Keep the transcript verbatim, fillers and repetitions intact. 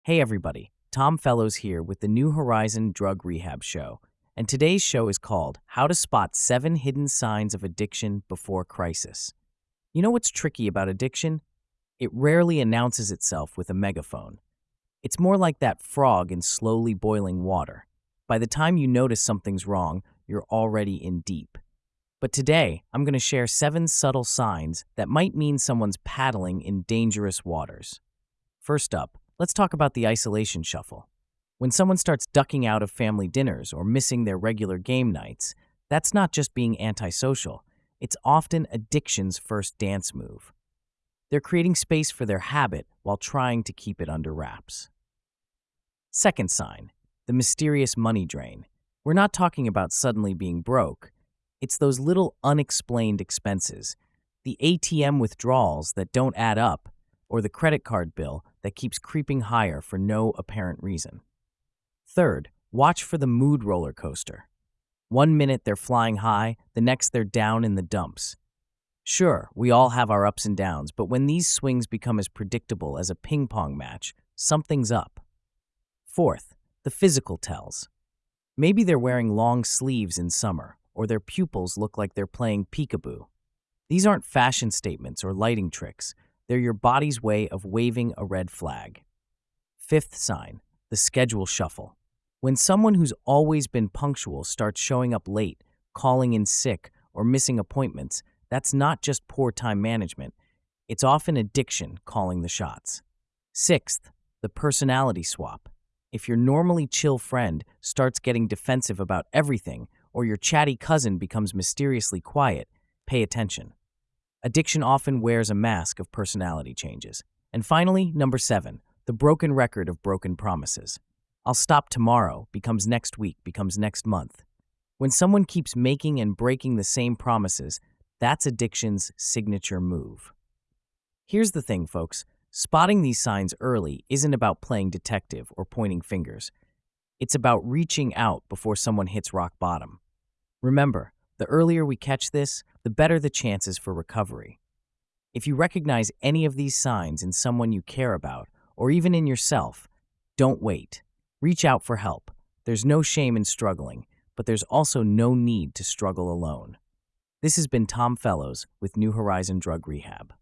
Hey everybody, Tom Fellows here with the New Horizon Drug Rehab Show, and today's show is called How to Spot seven Hidden Signs of Addiction Before Crisis. You know what's tricky about addiction? It rarely announces itself with a megaphone. It's more like that frog in slowly boiling water. By the time you notice something's wrong, you're already in deep. But today, I'm going to share seven subtle signs that might mean someone's paddling in dangerous waters. First up, let's talk about the isolation shuffle. When someone starts ducking out of family dinners or missing their regular game nights, that's not just being antisocial, it's often addiction's first dance move. They're creating space for their habit while trying to keep it under wraps. Second sign, the mysterious money drain. We're not talking about suddenly being broke. It's those little unexplained expenses, the A T M withdrawals that don't add up, or the credit card bill that keeps creeping higher for no apparent reason. Third, watch for the mood roller coaster. One minute they're flying high, the next they're down in the dumps. Sure, we all have our ups and downs, but when these swings become as predictable as a ping pong match, something's up. Fourth, the physical tells. Maybe they're wearing long sleeves in summer, or their pupils look like they're playing peekaboo. These aren't fashion statements or lighting tricks. They're your body's way of waving a red flag. Fifth sign, the schedule shuffle. When someone who's always been punctual starts showing up late, calling in sick, or missing appointments, that's not just poor time management. It's often addiction calling the shots. Sixth, the personality swap. If your normally chill friend starts getting defensive about everything, or your chatty cousin becomes mysteriously quiet, pay attention. Addiction often wears a mask of personality changes. And finally, number seven, the broken record of broken promises. I'll stop tomorrow becomes next week, becomes next month. When someone keeps making and breaking the same promises, that's addiction's signature move. Here's the thing, folks. Spotting these signs early isn't about playing detective or pointing fingers. It's about reaching out before someone hits rock bottom. Remember, the earlier we catch this, the better the chances for recovery. If you recognize any of these signs in someone you care about, or even in yourself, don't wait. Reach out for help. There's no shame in struggling, but there's also no need to struggle alone. This has been Tom Fellows with New Horizon Drug Rehab.